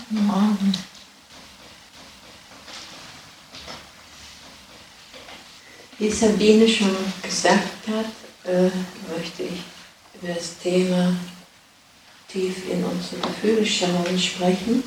Morgen. Wie Sabine schon gesagt hat, möchte ich über das Thema tief in unsere Gefühle schauen sprechen.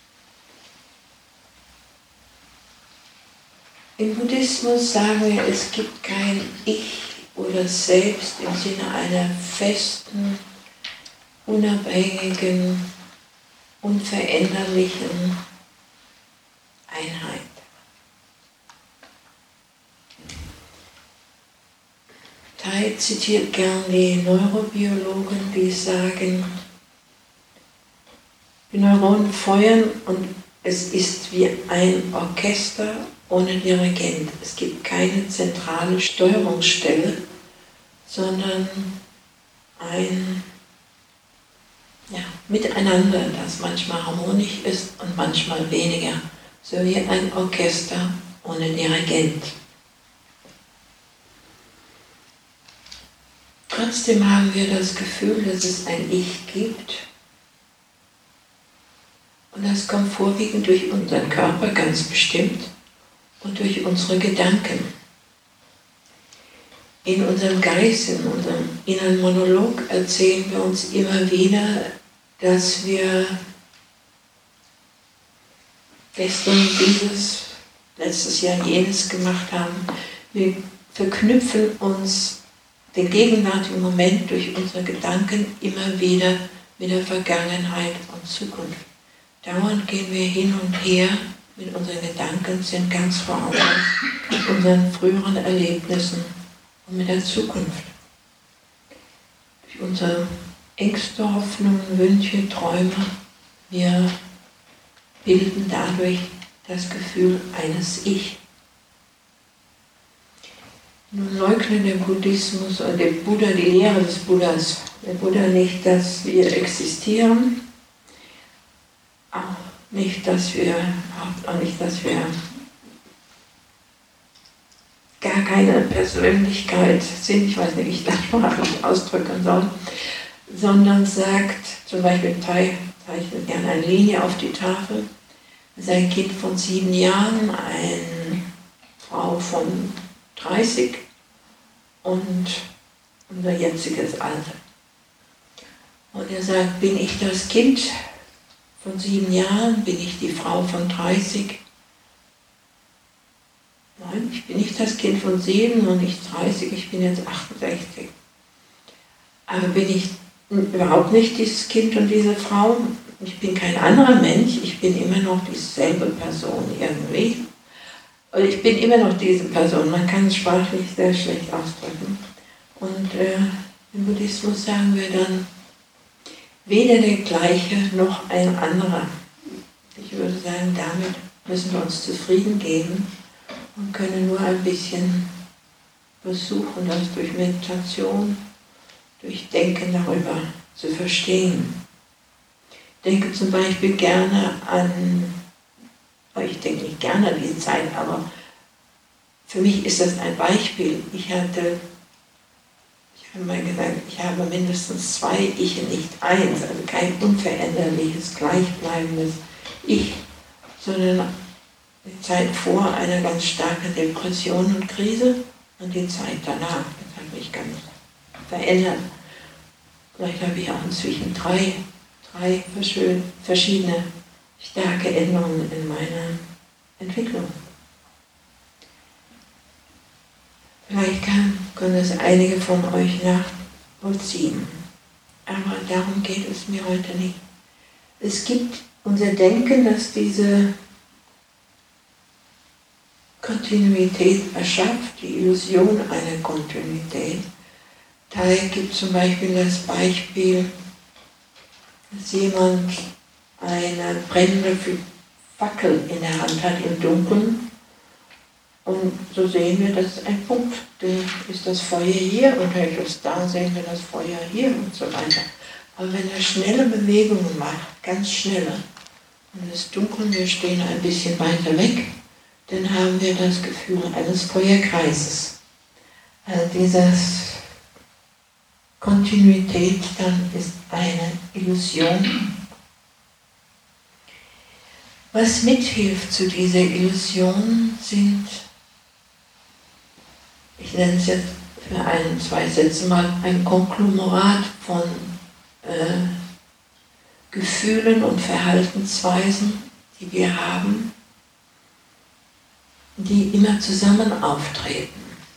Im Buddhismus sagen wir, es gibt kein Ich oder Selbst im Sinne einer festen, unabhängigen, unveränderlichen Einheit. Thay zitiert gern die Neurobiologen, die sagen, die Neuronen feuern und es ist wie ein Orchester ohne Dirigent. Es gibt keine zentrale Steuerungsstelle, sondern ein Miteinander, das manchmal harmonisch ist und manchmal weniger, so wie ein Orchester ohne Dirigent. Trotzdem haben wir das Gefühl, dass es ein Ich gibt. Und das kommt vorwiegend durch unseren Körper ganz bestimmt und durch unsere Gedanken. In unserem Geist, in unserem inneren Monolog erzählen wir uns immer wieder, dass wir gestern dieses, letztes Jahr jenes gemacht haben. Wir verknüpfen uns den gegenwärtigen Moment durch unsere Gedanken immer wieder mit der Vergangenheit und Zukunft. Dauernd gehen wir hin und her mit unseren Gedanken, sind ganz voraus mit unseren früheren Erlebnissen und mit der Zukunft. Durch unsere Ängste, Hoffnungen, Wünsche, Träume, wir bilden dadurch das Gefühl eines Ich. Nun leugnet der Buddhismus oder der Buddha, die Lehre des Buddhas, der Buddha nicht, dass wir existieren, auch nicht, dass wir gar keine Persönlichkeit sind, ich weiß nicht, wie ich das sprachlich ausdrücken soll, sondern sagt, zum Beispiel Thay zeichnet gerne eine Linie auf die Tafel, sein Kind von 7 Jahren, eine Frau von 30 und unser jetziges Alter. Und er sagt, bin ich das Kind von 7 Jahren, bin ich die Frau von 30? Nein, ich bin nicht das Kind von 7 und nicht 30, ich bin jetzt 68. Aber bin ich überhaupt nicht dieses Kind und diese Frau? Ich bin kein anderer Mensch, ich bin immer noch dieselbe Person irgendwie. Und ich bin immer noch diese Person, man kann es sprachlich sehr schlecht ausdrücken. Und im Buddhismus sagen wir dann, weder der gleiche noch ein anderer. Ich würde sagen, damit müssen wir uns zufrieden geben und können nur ein bisschen versuchen, das durch Meditation, durch Denken darüber zu verstehen. Ich denke zum Beispiel gerne an, ich denke nicht gerne an diese Zeit, aber für mich ist das ein Beispiel. Ich habe mal gesagt, ich habe mindestens 2 Ich und nicht eins, also kein unveränderliches, gleichbleibendes Ich, sondern die Zeit vor einer ganz starken Depression und Krise und die Zeit danach. Das hat mich ganz verändert. Vielleicht habe ich auch inzwischen drei verschiedene starke Änderungen in meiner Entwicklung. Vielleicht können es einige von euch nachvollziehen, aber darum geht es mir heute nicht. Es gibt unser Denken, das diese Kontinuität erschafft, die Illusion einer Kontinuität. Thay gibt zum Beispiel das Beispiel, dass jemand eine brennende Fackel in der Hand hat im Dunkeln. Und so sehen wir, das ist ein Punkt, da ist das Feuer hier und da sehen wir das Feuer hier und so weiter. Aber wenn er schnelle Bewegungen macht, ganz schnelle, und es ist dunkel, wir stehen ein bisschen weiter weg, dann haben wir das Gefühl eines Feuerkreises. Also diese Kontinuität dann ist eine Illusion. Was mithilft zu dieser Illusion sind, ich nenne es jetzt für 2 Sätze mal, ein Konglomerat von Gefühlen und Verhaltensweisen, die wir haben, die immer zusammen auftreten.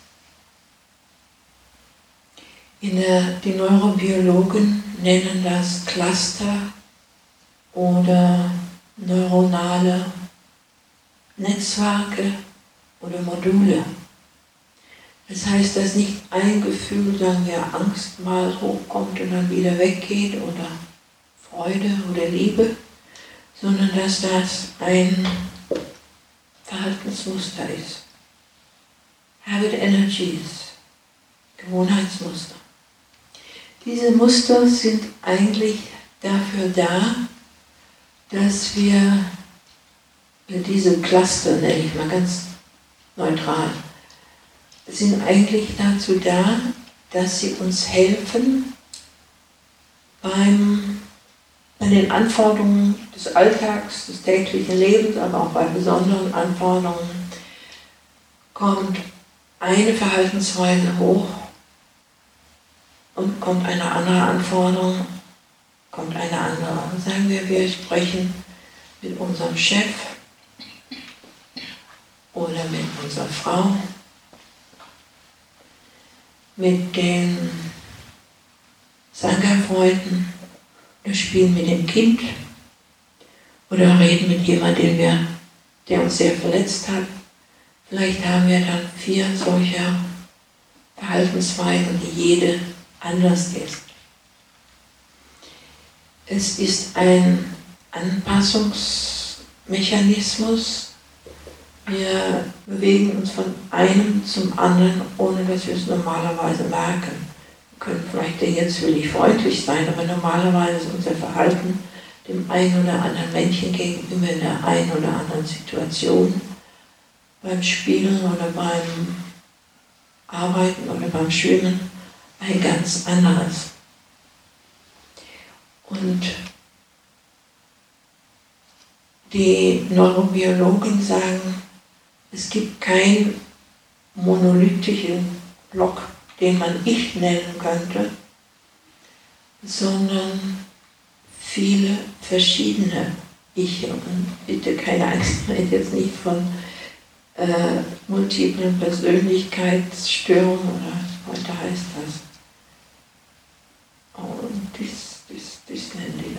Die Neurobiologen nennen das Cluster oder neuronale Netzwerke oder Module. Das heißt, dass nicht ein Gefühl, sagen wir, Angst mal hochkommt und dann wieder weggeht oder Freude oder Liebe, sondern dass das ein Verhaltensmuster ist. Habit Energies, Gewohnheitsmuster. Diese Muster sind eigentlich dafür da, dass wir diese Cluster, nenne ich mal ganz neutral, sind eigentlich dazu da, dass sie uns helfen, bei den Anforderungen des Alltags, des täglichen Lebens, aber auch bei besonderen Anforderungen, kommt eine Verhaltensweise hoch und kommt eine andere Anforderung, kommt eine andere. Sagen wir sprechen mit unserem Chef oder mit unserer Frau, mit den Sangha-Freunden, wir spielen mit dem Kind oder reden mit jemandem, der uns sehr verletzt hat. Vielleicht haben wir dann 4 solcher Verhaltensweisen, die jede anders ist. Es ist ein Anpassungsmechanismus. Wir bewegen uns von einem zum anderen, ohne dass wir es normalerweise merken. Wir können vielleicht jetzt will ich freundlich sein, aber normalerweise ist unser Verhalten dem einen oder anderen Menschen gegenüber in der einen oder anderen Situation, beim Spielen oder beim Arbeiten oder beim Schwimmen, ein ganz anderes. Und die Neurobiologen sagen, es gibt keinen monolithischen Block, den man Ich nennen könnte, sondern viele verschiedene Ich. Und bitte keine Angst, ich rede jetzt nicht von multiplen Persönlichkeitsstörungen oder heute heißt das. Oh, das nennen die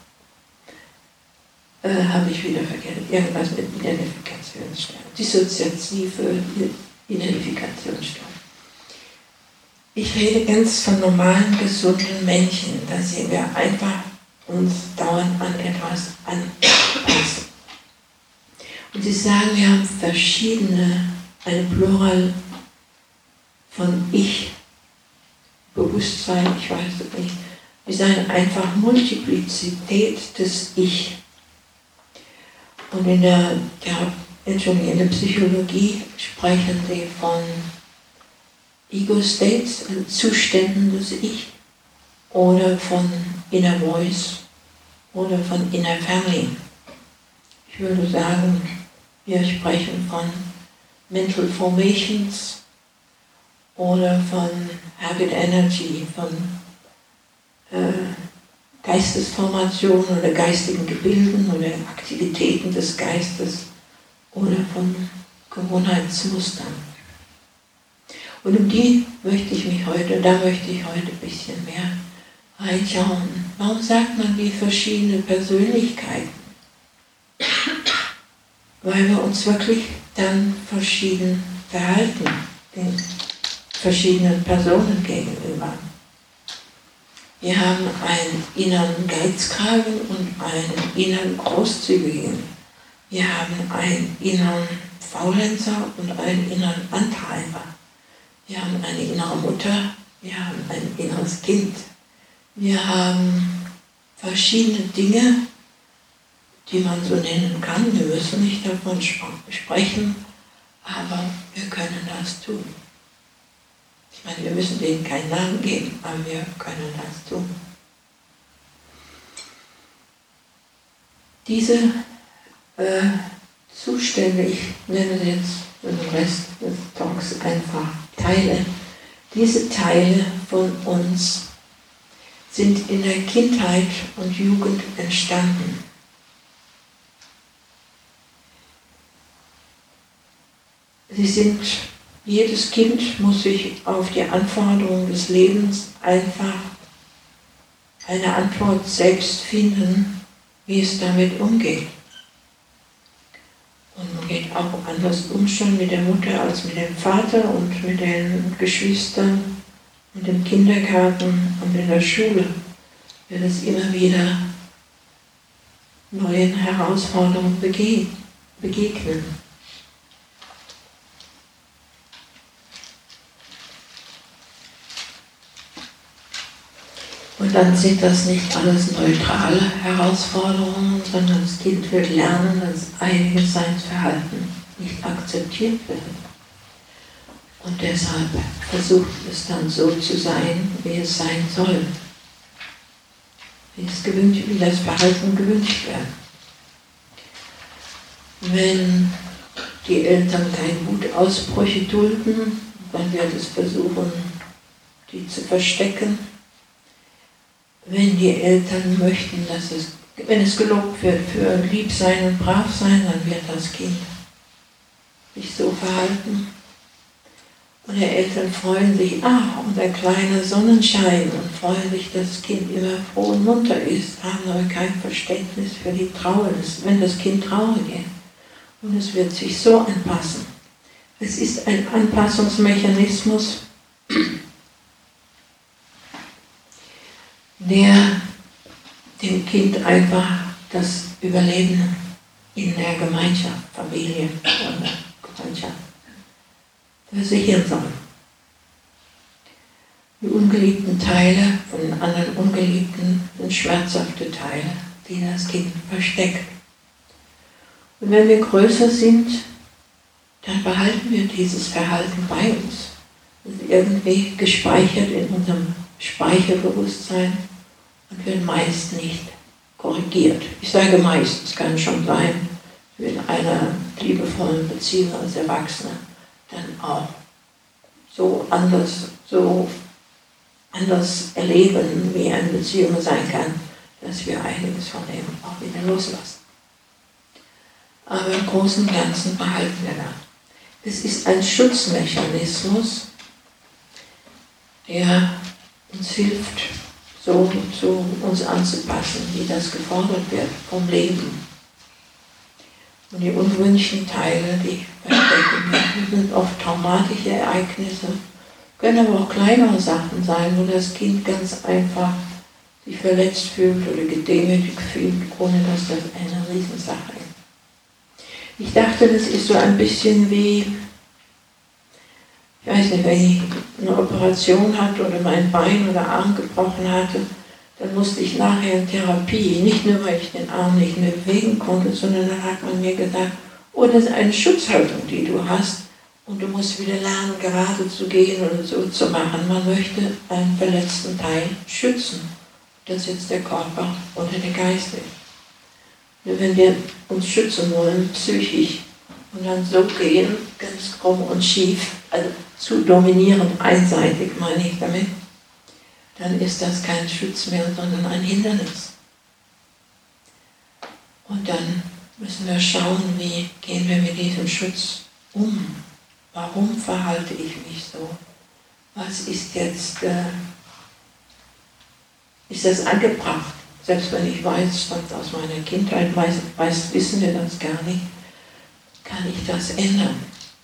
das. Habe ich wieder vergessen. Irgendwas mit Identifikationsstörung. Dissoziative Identifikationsstörung. Ich rede ganz von normalen, gesunden Menschen. Da sehen wir einfach uns dauernd an etwas anpassen. Und sie sagen, wir haben eine Plural von Ich, Bewusstsein, ich weiß es nicht. Wir sagen einfach Multiplizität des Ich. Und in der Psychologie sprechen sie von Ego-States, also Zuständen des Ich, oder von Inner Voice oder von Inner Family. Ich würde sagen, wir sprechen von Mental Formations oder von Habit Energy, von Geistesformationen oder geistigen Gebilden oder Aktivitäten des Geistes oder von Gewohnheitsmustern. Und da möchte ich heute ein bisschen mehr reinschauen. Warum sagt man die verschiedenen Persönlichkeiten? Weil wir uns wirklich dann verschieden verhalten, den verschiedenen Personen gegenüber. Wir haben einen inneren Geizkragen und einen inneren Großzügigen. Wir haben einen inneren Faulenzer und einen inneren Antreiber. Wir haben eine innere Mutter, wir haben ein inneres Kind. Wir haben verschiedene Dinge, die man so nennen kann. Wir müssen nicht davon sprechen, aber wir können das tun. Ich meine, wir müssen denen keinen Namen geben, aber wir können das tun. Diese Zustände, ich nenne jetzt den Rest des Talks einfach Teile. Diese Teile von uns sind in der Kindheit und Jugend entstanden. Jedes Kind muss sich auf die Anforderungen des Lebens einfach eine Antwort selbst finden, wie es damit umgeht. Und man geht auch anders um schon mit der Mutter als mit dem Vater und mit den Geschwistern und im Kindergarten und in der Schule wird es immer wieder neuen Herausforderungen begegnen. Und dann sind das nicht alles neutrale Herausforderungen, sondern das Kind wird lernen, dass einiges seines Verhalten nicht akzeptiert wird. Und deshalb versucht es dann so zu sein, wie es sein soll. Wie das Verhalten gewünscht wird. Wenn die Eltern keine Wutausbrüche dulden, dann wird es versuchen, die zu verstecken. Wenn die Eltern möchten, wenn es gelobt wird für lieb sein und brav sein, dann wird das Kind sich so verhalten. Und die Eltern freuen sich, unser kleiner Sonnenschein, und freuen sich, dass das Kind immer froh und munter ist, haben aber kein Verständnis für die Trauer, wenn das Kind traurig ist. Und es wird sich so anpassen. Es ist ein Anpassungsmechanismus, der dem Kind einfach das Überleben in der Gemeinschaft, Familie oder Gemeinschaft versichern soll. Die ungeliebten Teile von den anderen Ungeliebten sind schmerzhafte Teile, die das Kind versteckt. Und wenn wir größer sind, dann behalten wir dieses Verhalten bei uns. Es ist irgendwie gespeichert in unserem Speicherbewusstsein und wird meist nicht korrigiert. Ich sage meist, es kann schon sein, in einer liebevollen Beziehung als Erwachsener dann auch so anders erleben, wie eine Beziehung sein kann, dass wir einiges von dem auch wieder loslassen. Aber im Großen und Ganzen behalten wir das. Es ist ein Schutzmechanismus, der uns hilft, so zu uns anzupassen, wie das gefordert wird vom Leben. Und die unwünschten Teile, die verstecken werden, sind oft traumatische Ereignisse, können aber auch kleinere Sachen sein, wo das Kind ganz einfach sich verletzt fühlt oder gedemütigt fühlt, ohne dass das eine Riesensache ist. Ich dachte, das ist so ein bisschen wie, ich weiß nicht, wenn ich eine Operation hatte oder mein Bein oder Arm gebrochen hatte, dann musste ich nachher in Therapie, nicht nur, weil ich den Arm nicht mehr bewegen konnte, sondern dann hat man mir gesagt, das ist eine Schutzhaltung, die du hast, und du musst wieder lernen, gerade zu gehen oder so zu machen. Man möchte einen verletzten Teil schützen, dass jetzt der Körper oder der Geist ist. Und wenn wir uns schützen wollen, psychisch, und dann so gehen, ganz krumm und schief, also zu dominierend, einseitig meine ich damit, dann ist das kein Schutz mehr, sondern ein Hindernis. Und dann müssen wir schauen, wie gehen wir mit diesem Schutz um. Warum verhalte ich mich so? Was ist jetzt, ist das angebracht? Selbst wenn ich weiß, stammt aus meiner Kindheit, wissen wir das gar nicht, kann ich das ändern.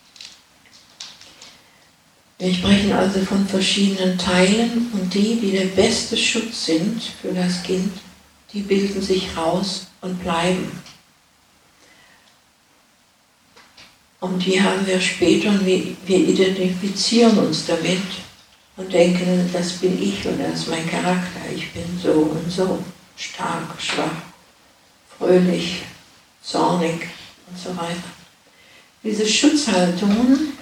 Wir sprechen also von verschiedenen Teilen, und die der beste Schutz sind für das Kind, die bilden sich raus und bleiben. Und die haben wir später, und wir identifizieren uns damit und denken, das bin ich oder das ist mein Charakter, ich bin so und so, stark, schwach, fröhlich, zornig und so weiter. Diese Schutzhaltungen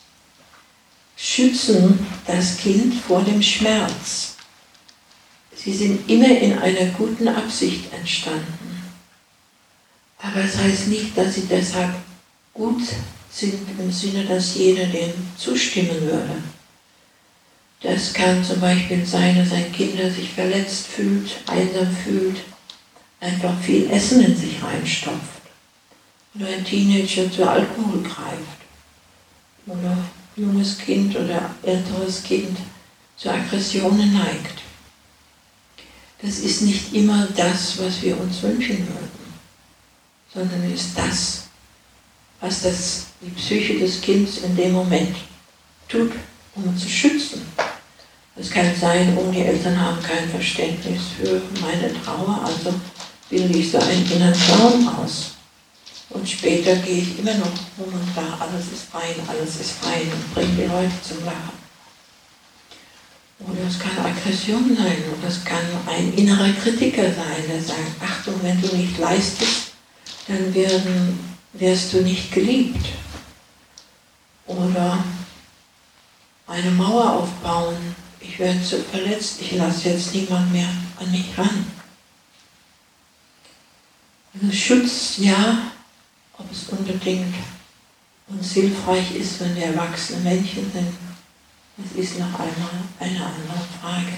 schützen das Kind vor dem Schmerz. Sie sind immer in einer guten Absicht entstanden. Aber es heißt nicht, dass sie deshalb gut sind, im Sinne, dass jeder denen zustimmen würde. Das kann zum Beispiel sein, dass ein Kind, das sich verletzt fühlt, einsam fühlt, einfach viel Essen in sich reinstopft. Oder ein Teenager zu Alkohol greift. Oder ein junges Kind oder älteres Kind zu Aggressionen neigt. Das ist nicht immer das, was wir uns wünschen würden, sondern ist das, was die Psyche des Kindes in dem Moment tut, um uns zu schützen. Es kann sein, die Eltern haben kein Verständnis für meine Trauer, also bilde ich so einen inneren Clown aus. Und später gehe ich immer noch rum und da, alles ist fein und bringe die Leute zum Lachen. Oder es kann Aggression sein, oder es kann ein innerer Kritiker sein, der sagt, Achtung, wenn du nicht leistest, dann wirst du nicht geliebt. Oder eine Mauer aufbauen, ich werde so verletzt, ich lasse jetzt niemand mehr an mich ran. Also Schutz, ja, ob es unbedingt uns hilfreich ist, wenn wir erwachsene Menschen sind, das ist noch einmal eine andere Frage.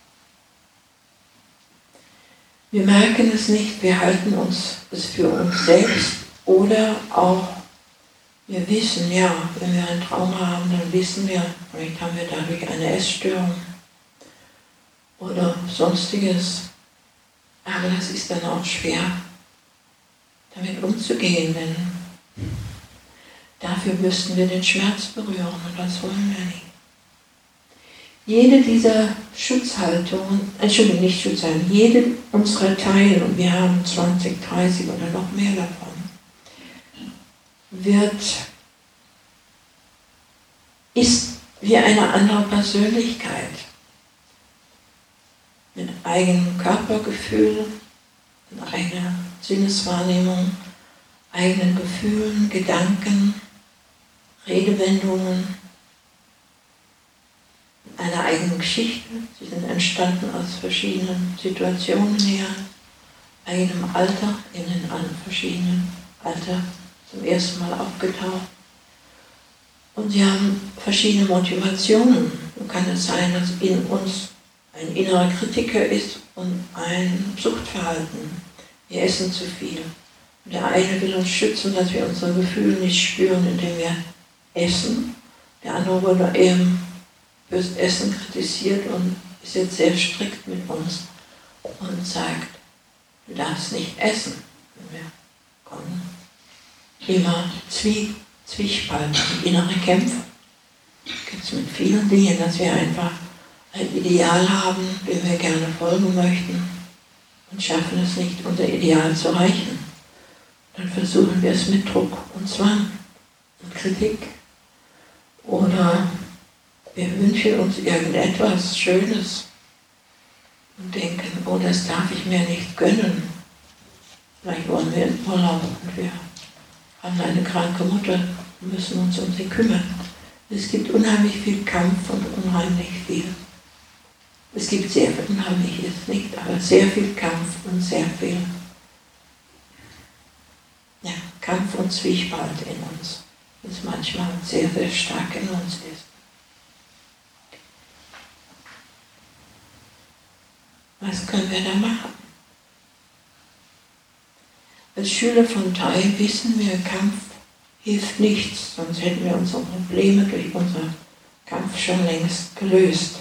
Wir merken es nicht, wir halten es für uns selbst oder auch, wir wissen, ja, wenn wir ein Trauma haben, dann wissen wir, vielleicht haben wir dadurch eine Essstörung oder sonstiges. Aber das ist dann auch schwer, damit umzugehen, denn dafür müssten wir den Schmerz berühren und das wollen wir nicht. Jede dieser Schutzhaltungen, nicht Schutzhaltungen, jede unserer Teile, und wir haben 20, 30 oder noch mehr davon, ist wie eine andere Persönlichkeit mit eigenem Körpergefühl, mit eigener Sinneswahrnehmung, eigenen Gefühlen, Gedanken, Redewendungen, einer eigenen Geschichte. Sie sind entstanden aus verschiedenen Situationen her, eigenem Alter, in den verschiedenen Alter zum ersten Mal aufgetaucht. Und sie haben verschiedene Motivationen. So kann es sein, dass in uns ein innerer Kritiker ist und ein Suchtverhalten. Wir essen zu viel. Und der eine will uns schützen, dass wir unsere Gefühle nicht spüren, indem wir essen. Der andere wurde eben fürs Essen kritisiert und ist jetzt sehr strikt mit uns und sagt, du darfst nicht essen. Und wir kommen immer Zwiespalt, innere Kämpfe. Gibt es mit vielen Dingen, dass wir einfach ein Ideal haben, dem wir gerne folgen möchten und schaffen es nicht, unser Ideal zu erreichen. Dann versuchen wir es mit Druck und Zwang und Kritik. Oder wir wünschen uns irgendetwas Schönes und denken, oh, das darf ich mir nicht gönnen. Vielleicht wollen wir in Urlaub und wir haben eine kranke Mutter und müssen uns um sie kümmern. Es gibt unheimlich viel Kampf und unheimlich viel. Es gibt sehr viel, unheimlich ist nicht, aber sehr viel Kampf und sehr viel Kampf und Zwiespalt in uns, das manchmal sehr, sehr stark in uns ist. Was können wir da machen? Als Schüler von Tai wissen wir, Kampf hilft nichts, sonst hätten wir unsere Probleme durch unseren Kampf schon längst gelöst.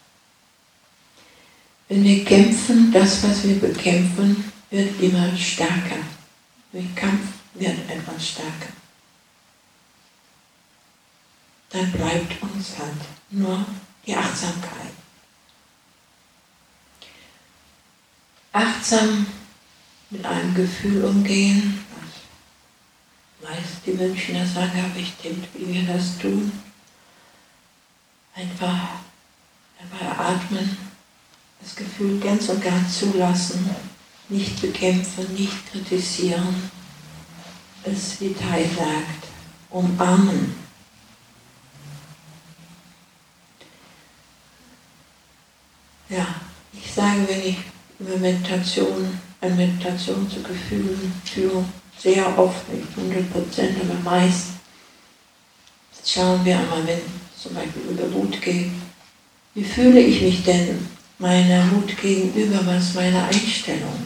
Wenn wir kämpfen, das, was wir bekämpfen, wird immer stärker. Durch Kampf wird etwas stärker. Dann bleibt uns halt nur die Achtsamkeit. Achtsam mit einem Gefühl umgehen, was meist die Münchner sagen, aber ich denke, wie wir das tun. Einfach atmen, das Gefühl ganz und gar zulassen, nicht bekämpfen, nicht kritisieren, es wie Tai sagt, umarmen. Ja, ich sage, wenn ich über eine Meditation zu Gefühlen führe, sehr oft, nicht 100%, aber meist schauen wir einmal, wenn es zum Beispiel über Wut geht, wie fühle ich mich denn meiner Wut gegenüber, was ist meine Einstellung?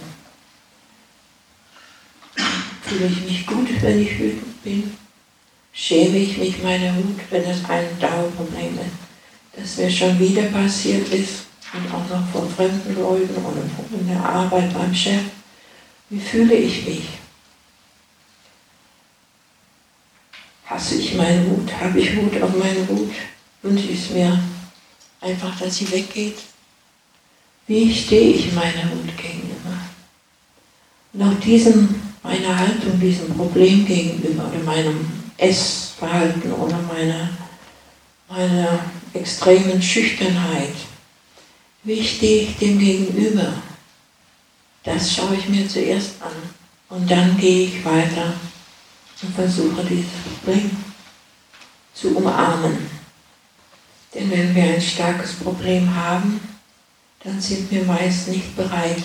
Fühle ich mich gut, wenn ich wütend bin? Schäme ich mich meiner Wut, wenn es ein Dauerproblem ist, das mir schon wieder passiert ist und auch noch von fremden Leuten oder in der Arbeit beim Chef? Wie fühle ich mich? Hasse ich meine Wut? Habe ich Wut auf meine Wut? Wünsche ich es mir einfach, dass sie weggeht? Wie stehe ich meiner Wut gegenüber? Und auch meiner Haltung, diesem Problem gegenüber oder meinem Essverhalten oder meiner extremen Schüchternheit, wie stehe ich dem gegenüber? Das schaue ich mir zuerst an und dann gehe ich weiter und versuche dieses Problem zu umarmen. Denn wenn wir ein starkes Problem haben, dann sind wir meist nicht bereit,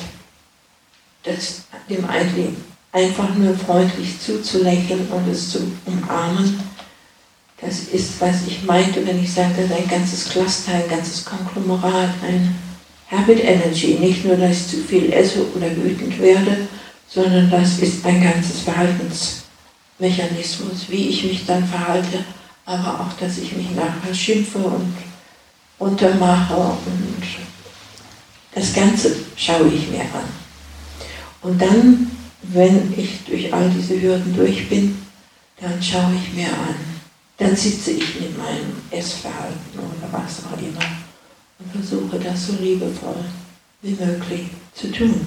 dem einfach nur freundlich zuzulächeln und es zu umarmen. Das ist, was ich meinte, wenn ich sage, das ist ein ganzes Cluster, ein ganzes Konglomerat, ein Habit Energy. Nicht nur, dass ich zu viel esse oder wütend werde, sondern das ist ein ganzes Verhaltensmechanismus, wie ich mich dann verhalte, aber auch, dass ich mich nachher schimpfe und untermache und das Ganze schaue ich mir an. Und dann, wenn ich durch all diese Hürden durch bin, dann schaue ich mir an. Dann sitze ich mit meinem Essverhalten oder was auch immer und versuche das so liebevoll wie möglich zu tun.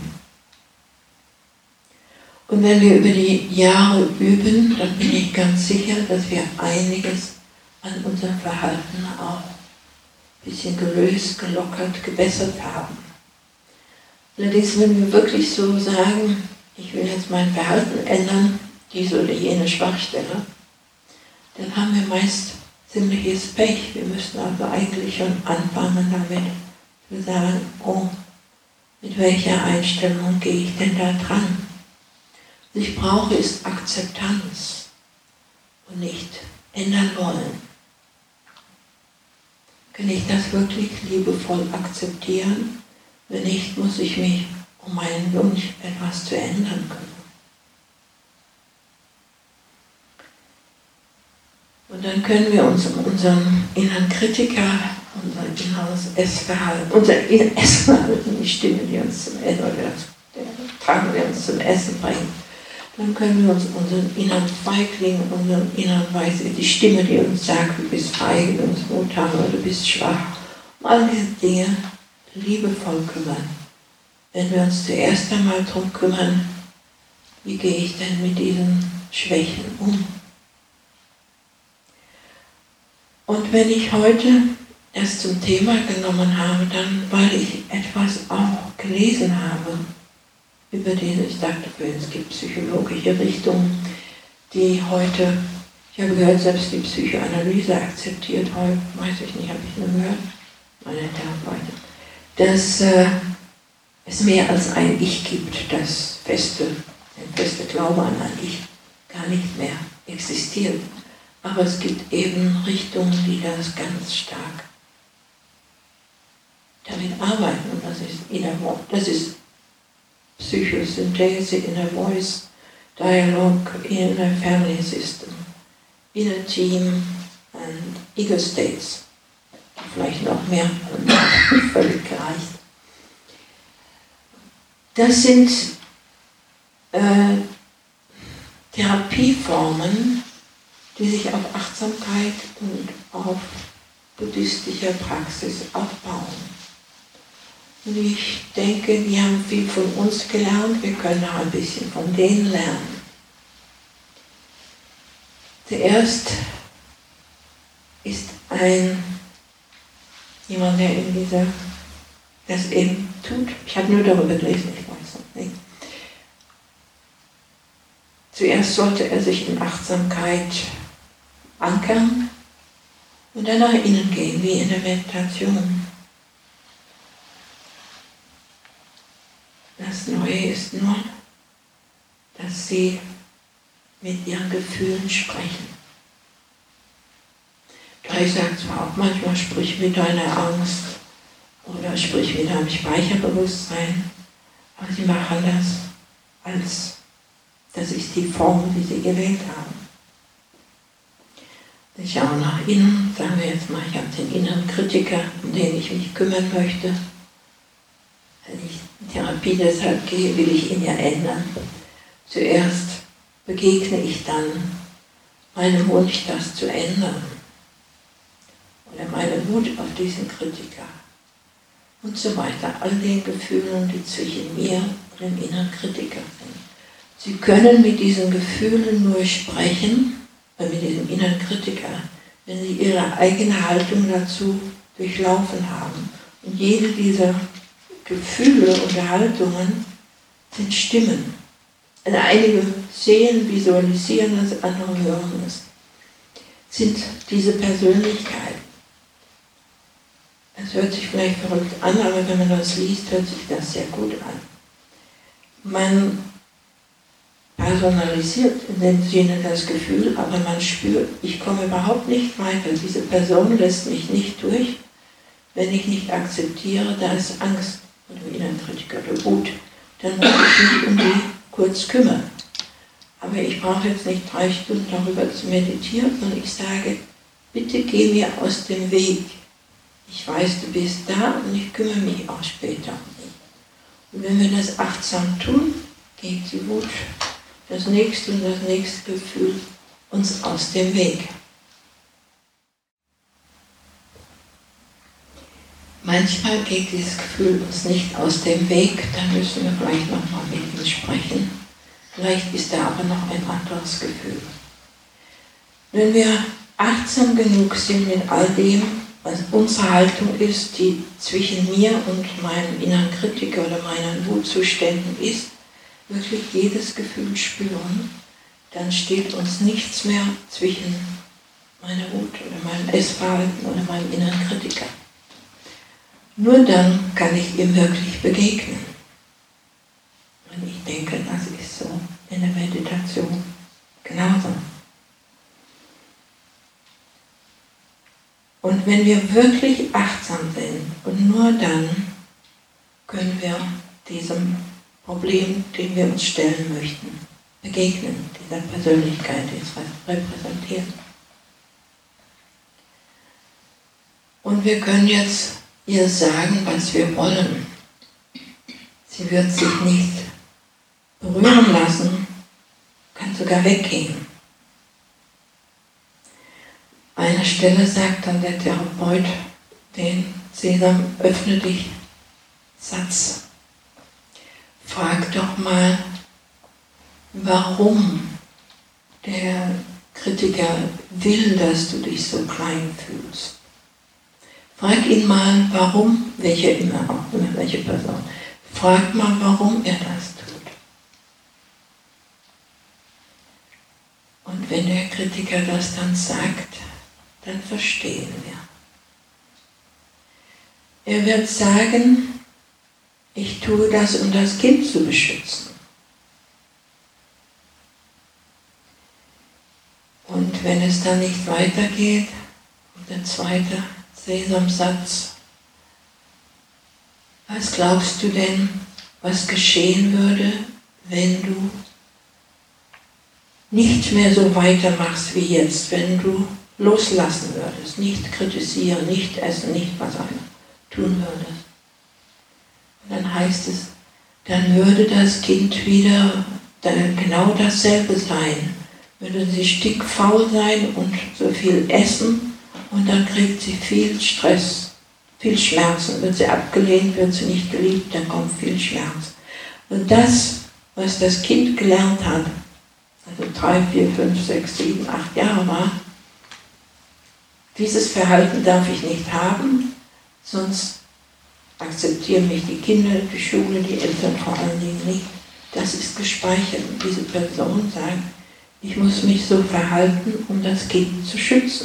Und wenn wir über die Jahre üben, dann bin ich ganz sicher, dass wir einiges an unserem Verhalten auch ein bisschen gelöst, gelockert, gebessert haben. Allerdings, wenn wir wirklich so sagen, ich will jetzt mein Verhalten ändern, diese oder jene Schwachstelle, dann haben wir meist ziemliches Pech. Wir müssen also eigentlich schon anfangen damit, zu sagen, oh, mit welcher Einstellung gehe ich denn da dran? Was ich brauche, ist Akzeptanz und nicht ändern wollen. Kann ich das wirklich liebevoll akzeptieren? Wenn nicht, muss ich mich um meinen Wunsch, etwas zu ändern können. Und dann können wir uns um unseren inneren Kritiker, unser inneres Essverhalten, die Stimme, die uns zum Essen, oder der Drang, der uns zum Essen bringt, dann können wir uns unseren inneren Feigling, unseren inneren Weise, die Stimme, die uns sagt, du bist feige, du bist Mut haben oder du bist schwach, um all diese Dinge liebevoll kümmern. Wenn wir uns zuerst einmal darum kümmern, wie gehe ich denn mit diesen Schwächen um? Und wenn ich heute das zum Thema genommen habe, dann weil ich etwas auch gelesen habe über diese, ich dachte, es gibt psychologische Richtungen, die heute, ich habe gehört, selbst die Psychoanalyse akzeptiert, heute, weiß ich nicht, habe ich nur gehört, meine Therapeutin, dass es mehr als ein Ich gibt, das der feste Glaube an ein Ich gar nicht mehr existiert. Aber es gibt eben Richtungen, die das ganz stark damit arbeiten. Und das ist Psychosynthese, Inner Voice, Dialogue, Inner Family System, Inner Team und Ego States. Vielleicht noch mehr, völlig gereicht. Das sind Therapieformen, die sich auf Achtsamkeit und auf buddhistischer Praxis aufbauen. Und ich denke, die haben viel von uns gelernt, wir können auch ein bisschen von denen lernen. Zuerst ist jemand, der das eben tut. Ich habe nur darüber gelesen, ich weiß noch nicht. Zuerst sollte er sich in Achtsamkeit ankern und dann nach innen gehen, wie in der Meditation. Das Neue ist nur, dass sie mit ihren Gefühlen sprechen. Ich sage zwar auch manchmal, sprich mit deiner Angst oder sprich mit deinem Speicherbewusstsein, aber sie machen das als, das ist die Form, die sie gewählt haben. Ich schaue nach innen, sagen wir jetzt mal, ich habe den inneren Kritiker, um den ich mich kümmern möchte. Wenn ich in Therapie deshalb gehe, will ich ihn ja ändern. Zuerst begegne ich dann meinem Wunsch, das zu ändern. Oder meine Wut auf diesen Kritiker. Und so weiter. All den Gefühlen, die zwischen mir und dem inneren Kritiker sind. Sie können mit diesen Gefühlen nur sprechen, mit diesem inneren Kritiker, wenn sie ihre eigene Haltung dazu durchlaufen haben. Und jede dieser Gefühle und Haltungen sind Stimmen. Also einige sehen, visualisieren das, andere hören es. Sind diese Persönlichkeiten. Es hört sich vielleicht verrückt an, aber wenn man das liest, hört sich das sehr gut an. Man personalisiert in dem Sinne das Gefühl, aber man spürt, ich komme überhaupt nicht weiter. Diese Person lässt mich nicht durch, wenn ich nicht akzeptiere, da ist Angst oder inneren Kritiker oder Wut. Dann muss ich mich um die kurz kümmern. Aber ich brauche jetzt nicht 3 Stunden darüber zu meditieren, sondern ich sage, bitte geh mir aus dem Weg. Ich weiß, du bist da und ich kümmere mich auch später um dich. Und wenn wir das achtsam tun, geht die Wut, das nächste und das nächste Gefühl uns aus dem Weg. Manchmal geht dieses Gefühl uns nicht aus dem Weg, dann müssen wir vielleicht nochmal mit ihm sprechen. Vielleicht ist da aber noch ein anderes Gefühl. Wenn wir achtsam genug sind mit all dem, was unsere Haltung ist, die zwischen mir und meinem inneren Kritiker oder meinen Wutzuständen ist, wirklich jedes Gefühl spüren, dann steht uns nichts mehr zwischen meiner Wut oder meinem Essverhalten oder meinem inneren Kritiker. Nur dann kann ich ihm wirklich begegnen. Und ich denke, das ist so in der Meditation genauso. Und wenn wir wirklich achtsam sind und nur dann können wir diesem Problem, den wir uns stellen möchten, begegnen, dieser Persönlichkeit, die es repräsentiert. Und wir können jetzt ihr sagen, was wir wollen. Sie wird sich nicht berühren lassen, kann sogar weggehen. An einer Stelle sagt dann der Therapeut den Sesam, öffne dich, Satz. Frag doch mal, warum der Kritiker will, dass du dich so klein fühlst. Frag ihn mal, warum, welche Person, frag mal, warum er das tut. Und wenn der Kritiker das dann sagt, dann verstehen wir. Er wird sagen, ich tue das, um das Kind zu beschützen. Und wenn es dann nicht weitergeht, der zweite Sesamsatz, was glaubst du denn, was geschehen würde, wenn du nicht mehr so weitermachst wie jetzt, wenn du loslassen würdest, nicht kritisieren, nicht essen, nicht was auch immer tun würdest? Und dann heißt es, dann würde das Kind wieder genau dasselbe sein. Würde sie stinkfaul sein und so viel essen und dann kriegt sie viel Stress, viel Schmerzen. Wird sie abgelehnt, wird sie nicht geliebt, dann kommt viel Schmerz. Und das, was das Kind gelernt hat, also 3, 4, 5, 6, 7, 8 Jahre war, dieses Verhalten darf ich nicht haben, sonst akzeptieren mich die Kinder, die Schule, die Eltern vor allen Dingen nicht. Das ist gespeichert und diese Person sagt, ich muss mich so verhalten, um das Kind zu schützen.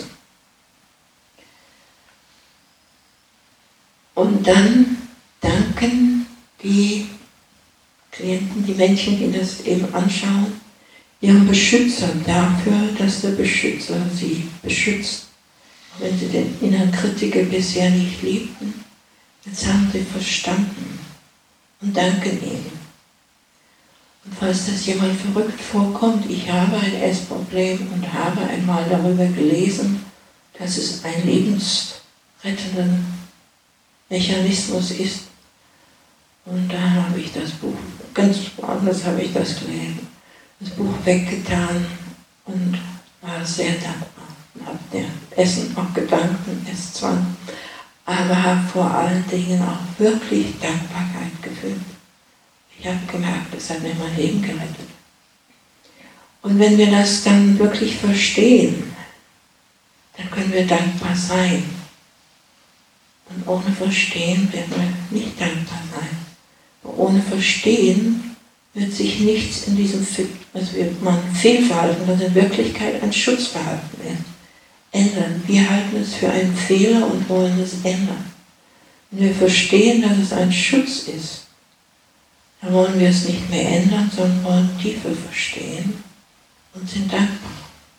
Und dann danken die Klienten, die Menschen, die das eben anschauen, ihrem Beschützer dafür, dass der Beschützer sie beschützt. Und wenn sie den inneren Kritiker bisher nicht liebten, jetzt haben sie verstanden und danken ihm. Und falls das jemand verrückt vorkommt, ich habe ein Essproblem und habe einmal darüber gelesen, dass es ein lebensrettender Mechanismus ist. Und da habe ich das Buch, ganz woanders habe ich das gelesen, das Buch weggetan und war sehr dankbar. Und habe dem Essen auch gedankt, dem Esszwang, aber habe vor allen Dingen auch wirklich Dankbarkeit gefühlt. Ich habe gemerkt, es hat mir mein Leben gerettet. Und wenn wir das dann wirklich verstehen, dann können wir dankbar sein. Und ohne Verstehen werden wir nicht dankbar sein. Aber ohne Verstehen wird sich nichts in diesem, was man Fehlverhalten, was in Wirklichkeit ein Schutzverhalten ist, ändern. Wir halten es für einen Fehler und wollen es ändern. Wenn wir verstehen, dass es ein Schutz ist, dann wollen wir es nicht mehr ändern, sondern wollen tiefer verstehen und sind dankbar.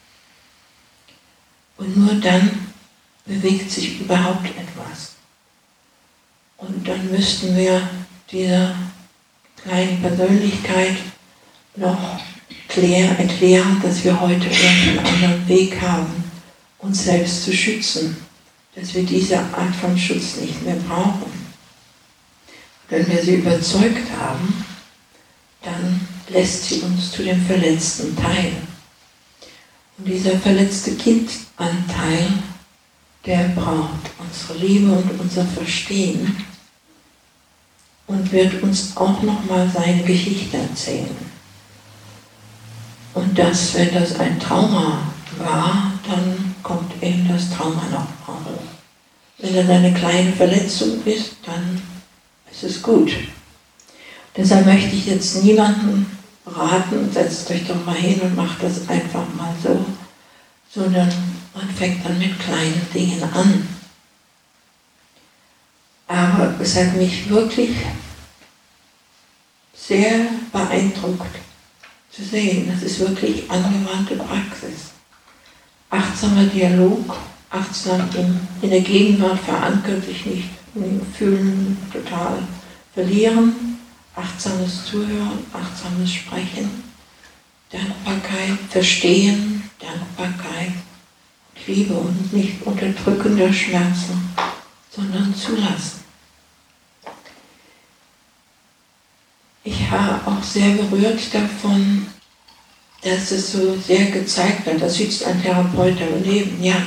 Und nur dann bewegt sich überhaupt etwas. Und dann müssten wir dieser kleinen Persönlichkeit noch erklären, dass wir heute einen anderen Weg haben, uns selbst zu schützen, dass wir diese Art von Schutz nicht mehr brauchen. Wenn wir sie überzeugt haben, dann lässt sie uns zu dem verletzten Teil. Und dieser verletzte Kindanteil, der braucht unsere Liebe und unser Verstehen und wird uns auch nochmal seine Geschichte erzählen. Und dass, wenn das ein Trauma war, dann kommt eben das Trauma nochmal hoch. Wenn das eine kleine Verletzung ist, dann ist es gut. Deshalb möchte ich jetzt niemanden raten, setzt euch doch mal hin und macht das einfach mal so, sondern man fängt dann mit kleinen Dingen an. Aber es hat mich wirklich sehr beeindruckt zu sehen, das ist wirklich angewandte Praxis. Achtsamer Dialog, achtsam in der Gegenwart verankert, sich nicht im Fühlen total verlieren, achtsames Zuhören, achtsames Sprechen, Dankbarkeit, Verstehen, Dankbarkeit, Liebe und nicht unterdrückender Schmerzen, sondern zulassen. Ich war auch sehr berührt davon, dass es so sehr gezeigt hat, da sitzt ein Therapeut daneben, ja.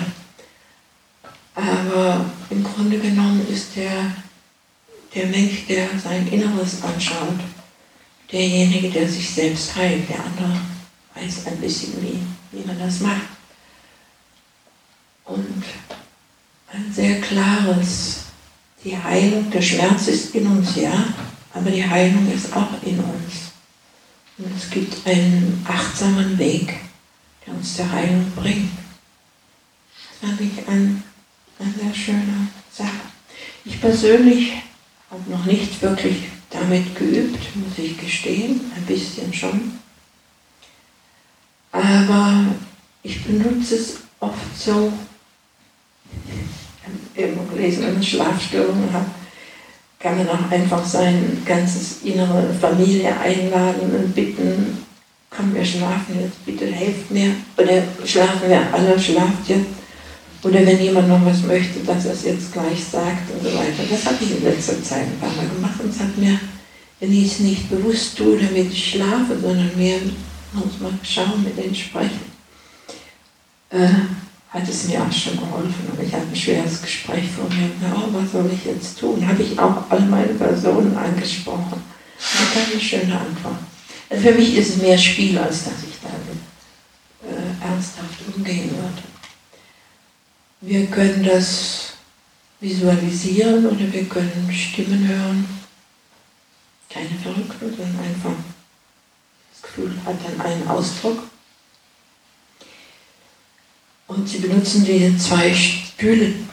Aber im Grunde genommen ist der Mensch, der sein Inneres anschaut, derjenige, der sich selbst heilt. Der andere weiß ein bisschen, wie man das macht. Und ein sehr klares, die Heilung, der Schmerz ist in uns, ja, aber die Heilung ist auch in uns. Und es gibt einen achtsamen Weg, der uns zur Heilung bringt. Das fand ich eine sehr schöne Sache. Ich persönlich habe noch nicht wirklich damit geübt, muss ich gestehen, ein bisschen schon. Aber ich benutze es oft so, ich habe irgendwo gelesen, wenn man Schlafstörungen hat, kann man auch einfach sein ganzes innere Familie einladen und bitten, komm, wir schlafen jetzt, bitte helft mir. Oder schlafen wir alle, schlaft jetzt. Oder wenn jemand noch was möchte, dass er es jetzt gleich sagt und so weiter. Das habe ich in letzter Zeit ein paar Mal gemacht und es hat mir, wenn ich es nicht bewusst tue, damit ich schlafe, sondern mehr, muss man schauen, mit denen sprechen, hat es mir auch schon geholfen. Und ich hatte ein schweres Gespräch vor mir. Oh, was soll ich jetzt tun? Habe ich auch all meine Personen angesprochen. Das war eine schöne Antwort. Also für mich ist es mehr Spiel, als dass ich damit ernsthaft umgehen würde. Wir können das visualisieren oder wir können Stimmen hören. Keine Verrückten, sondern einfach das Gefühl hat dann einen Ausdruck. Und sie benutzen diese Zwei-Stühle-Methode.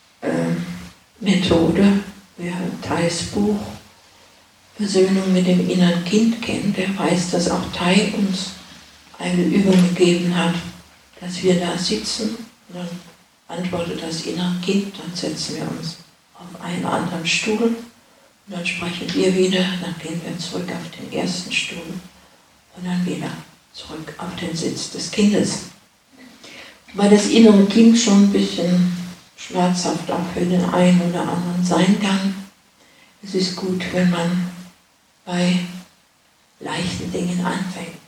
Wer Thais Buch Versöhnung mit dem inneren Kind kennt, der weiß, dass auch Thai uns eine Übung gegeben hat, dass wir da sitzen und dann antwortet das innere Kind, dann setzen wir uns auf einen anderen Stuhl und dann sprechen wir wieder, dann gehen wir zurück auf den ersten Stuhl und dann wieder zurück auf den Sitz des Kindes. Weil das innere Kind schon ein bisschen schmerzhaft auch für den einen oder anderen sein kann. Es ist gut, wenn man bei leichten Dingen anfängt.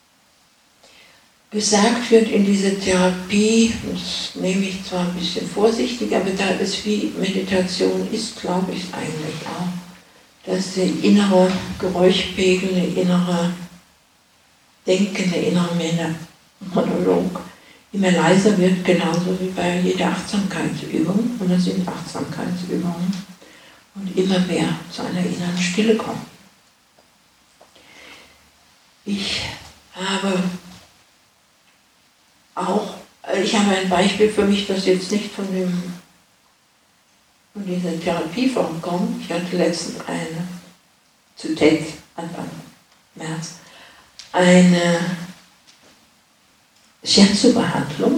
Gesagt wird in dieser Therapie, das nehme ich zwar ein bisschen vorsichtig, aber da es wie Meditation ist, glaube ich eigentlich auch, dass der innere Geräuschpegel, der innere Denken, der innere Monolog immer leiser wird, genauso wie bei jeder Achtsamkeitsübung. Und das sind Achtsamkeitsübungen und immer mehr zu einer inneren Stille kommen. Ich habe ein Beispiel für mich, das jetzt nicht von dieser Therapieform kommt. Ich hatte letztens zu TED, Anfang März, eine Shiatsu-Behandlung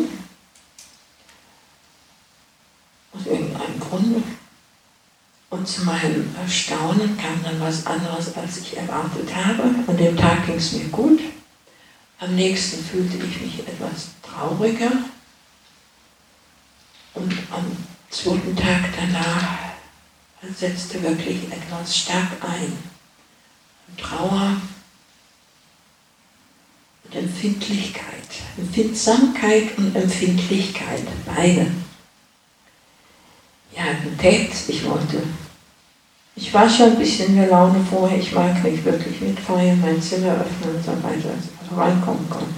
aus irgendeinem Grunde. Und zu meinem Erstaunen kam dann was anderes, als ich erwartet habe. An dem Tag ging es mir gut. Am nächsten fühlte ich mich etwas trauriger. Und am zweiten Tag danach setzte wirklich etwas stark ein. Trauer und Empfindlichkeit. Empfindsamkeit und Empfindlichkeit, beide. Ja, ein Text, ich war schon ein bisschen in der Laune vorher, ich mag nicht wirklich mit Feuer mein Zimmer öffnen und so weiter, also reinkommen konnte.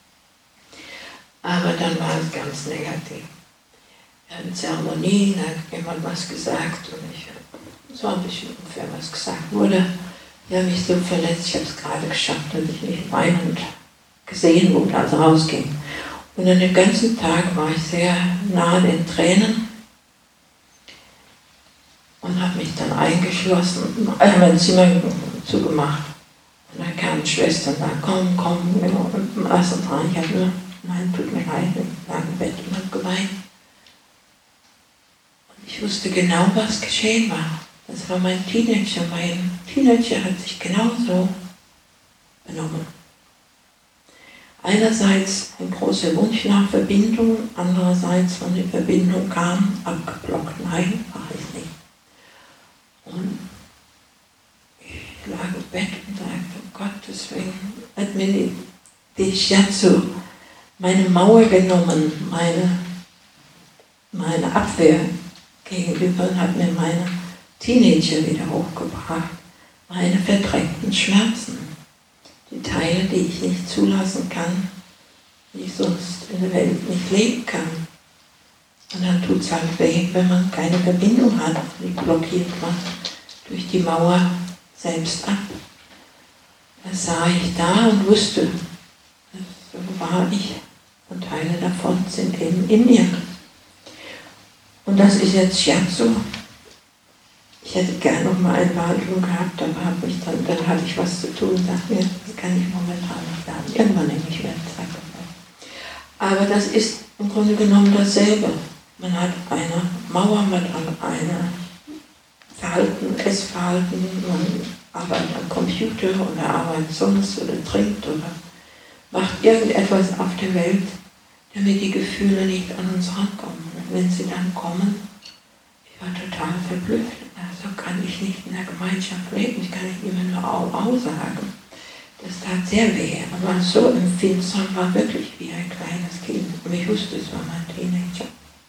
Aber dann war es ganz negativ. Wir hatten Zeremonien, da hat jemand was gesagt und es war ein bisschen unfair, was gesagt wurde. Die haben mich so verletzt, ich habe es gerade geschafft, dass ich nicht weinend gesehen wurde, also rausging. Und an dem ganzen Tag war ich sehr nahe den Tränen und habe mich dann eingeschlossen, mein Zimmer zugemacht. Und dann kamen Schwestern da, komm, lass uns rein. Ich habe nur, nein, tut mir leid, ich lag im Bett und habe geweint. Und ich wusste genau, was geschehen war. Das war mein Teenager. Mein Teenager hat sich genauso benommen. Einerseits ein großer Wunsch nach Verbindung, andererseits, wenn die Verbindung kam, abgeblockt. Nein, mache ich nicht. Und ich lag im Bett und sagte, um Gottes Willen, hat mir die Shiatsu meine Mauer genommen, meine Abwehr gegenüber und hat mir meine Teenager wieder hochgebracht, meine verdrängten Schmerzen, die Teile, die ich nicht zulassen kann, die ich sonst in der Welt nicht leben kann. Und dann tut es halt weh, wenn man keine Verbindung hat, die blockiert man durch die Mauer selbst ab. Das sah ich da und wusste, so war ich und Teile davon sind eben in mir. Und das ist jetzt Shiatsu. Ich hätte gerne noch mal eine Behandlung gehabt, aber dann hatte ich was zu tun und dachte mir, das kann ich momentan nicht haben. Irgendwann nehme ich mehr Zeit dabei. Aber das ist im Grunde genommen dasselbe. Man hat eine Mauer, man hat ein Essverhalten, man arbeitet am Computer oder arbeitet sonst oder trinkt oder macht irgendetwas auf der Welt, damit die Gefühle nicht an uns rankommen. Und wenn sie dann kommen, ich war total verblüfft. So kann ich nicht in der Gemeinschaft leben, ich kann nicht immer nur au sagen. Das tat sehr weh, aber so empfindsam war wirklich wie ein kleines Kind. Und ich wusste, es war mein Teenager.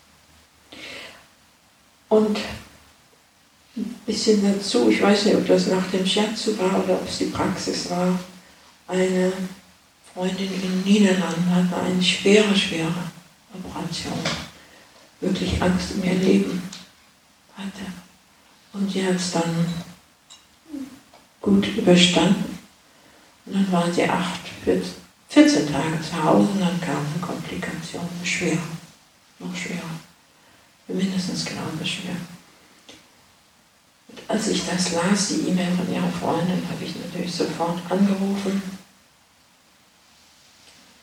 Und ein bisschen dazu, ich weiß nicht, ob das nach dem Shiatsu war oder ob es die Praxis war, eine Freundin in den Niederlanden hatte eine schwere Operation, wirklich Angst um ihr Leben hatte. Und sie hat es dann gut überstanden. Und dann waren sie 14 Tage zu Hause und dann kamen Komplikationen, schwer, noch schwerer, mindestens genauso schwer. Und als ich das las, die E-Mail von ihrer Freundin, habe ich natürlich sofort angerufen.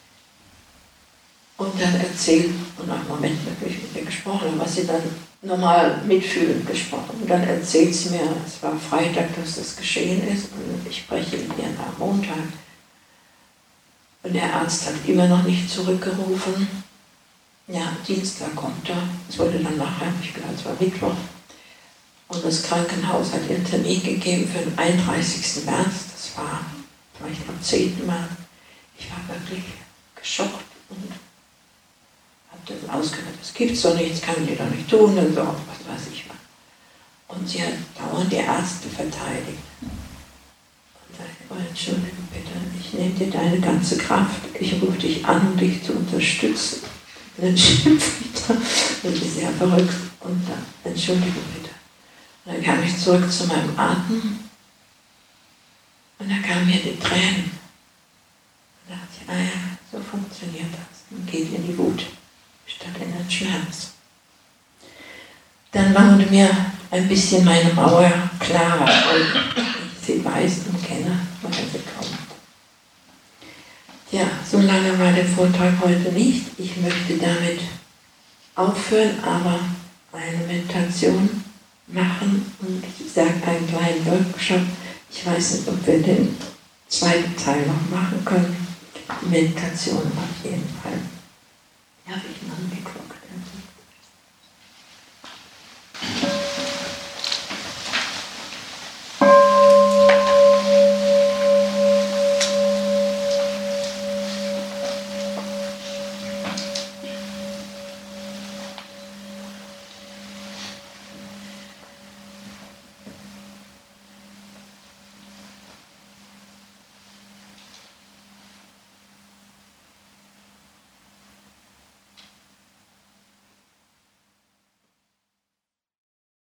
und dann erzählt, und nach einem Moment natürlich mit ihr gesprochen, was sie dann normal mitfühlend gesprochen. Und dann erzählt sie mir, es war Freitag, dass das geschehen ist und ich spreche mit ihr am Montag. Und der Arzt hat immer noch nicht zurückgerufen. Ja, Dienstag kommt er. Es wurde dann nachher, ich glaube, es war Mittwoch. Und das Krankenhaus hat ihren Termin gegeben für den 31. März. Das war vielleicht am 10. März. Ich war wirklich geschockt und habe dann ausgehört, das gibt's doch nicht, das kann die doch nicht tun, und so, was weiß ich was. Und sie hat dauernd die Ärzte verteidigt. Und sagte, oh, entschuldige bitte, ich nehme dir deine ganze Kraft, ich rufe dich an, um dich zu unterstützen. Und dann schimpft ich da, das ist ja verrückt. Und dann, entschuldige bitte. Und dann kam ich zurück zu meinem Atem und da kamen mir die Tränen. Und da dachte ich, ah ja, so funktioniert das. Man geht in die Wut statt in den Schmerz. Dann wurde mir ein bisschen meine Mauer klarer, weil ich sie weiß und kenne, woher sie kommt. Ja, so lange war der Vortrag heute nicht. Ich möchte damit aufhören, aber eine Meditation machen und ich sage einen kleinen Workshop. Ich weiß nicht, ob wir den zweiten Teil noch machen können. Die Meditation auf jeden Fall. Ja, habe ich noch geguckt.